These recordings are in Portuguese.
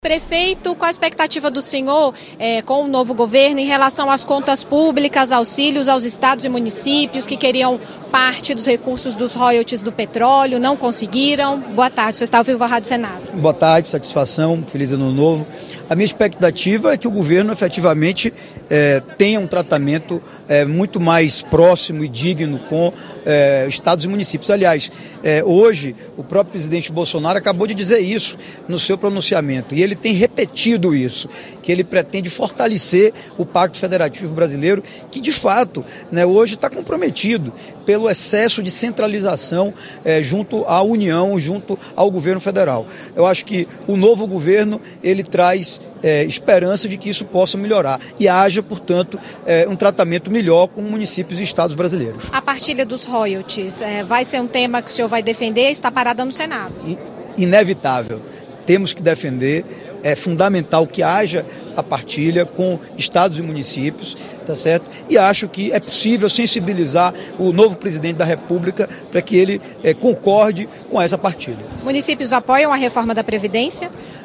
Prefeito, qual a expectativa do senhor com o novo governo em relação às contas públicas, auxílios aos estados e municípios que queriam parte dos recursos dos royalties do petróleo, não conseguiram? Boa tarde, você está ao vivo à Rádio Senado. Boa tarde, satisfação, feliz ano novo. A minha expectativa é que o governo efetivamente tenha um tratamento muito mais próximo e digno com estados e municípios. Aliás, hoje o próprio presidente Bolsonaro acabou de dizer isso no seu pronunciamento e ele tem repetido isso, que ele pretende fortalecer o Pacto Federativo Brasileiro, que de fato hoje está comprometido pelo excesso de centralização junto à União, junto ao governo federal. Eu acho que o novo governo ele traz esperança de que isso possa melhorar e haja, portanto, um tratamento melhor com municípios e estados brasileiros. A partilha dos royalties vai ser um tema que o senhor vai defender, está parada no Senado? Inevitável. Temos que defender, é fundamental que haja a partilha com estados e municípios, tá certo? E acho que é possível sensibilizar o novo presidente da República para que ele concorde com essa partilha. Municípios apoiam a reforma da Previdência?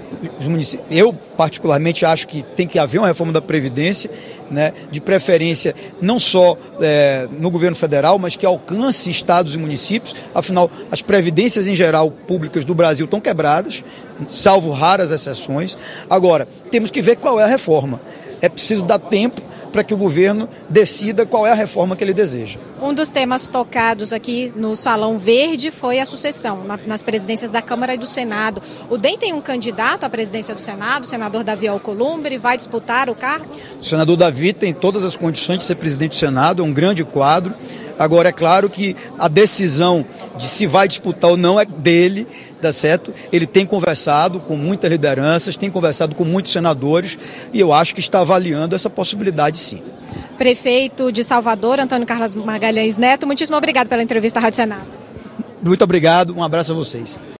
Eu, particularmente, acho que tem que haver uma reforma da Previdência, de preferência não só no governo federal, mas que alcance estados e municípios. Afinal, as previdências em geral públicas do Brasil estão quebradas, salvo raras exceções. Agora, temos que ver qual é a reforma. É preciso dar tempo para que o governo decida qual é a reforma que ele deseja. Um dos temas tocados aqui no Salão Verde foi a sucessão nas presidências da Câmara e do Senado. O DEM tem um candidato à presidência do Senado, o senador Davi Alcolumbre, vai disputar o cargo? O senador Davi tem todas as condições de ser presidente do Senado, é um grande quadro. Agora, é claro que a decisão de se vai disputar ou não é dele, tá certo? Ele tem conversado com muitas lideranças, tem conversado com muitos senadores e eu acho que está avaliando essa possibilidade, sim. Prefeito de Salvador, Antônio Carlos Magalhães Neto, muitíssimo obrigado pela entrevista à Rádio Senado. Muito obrigado, um abraço a vocês.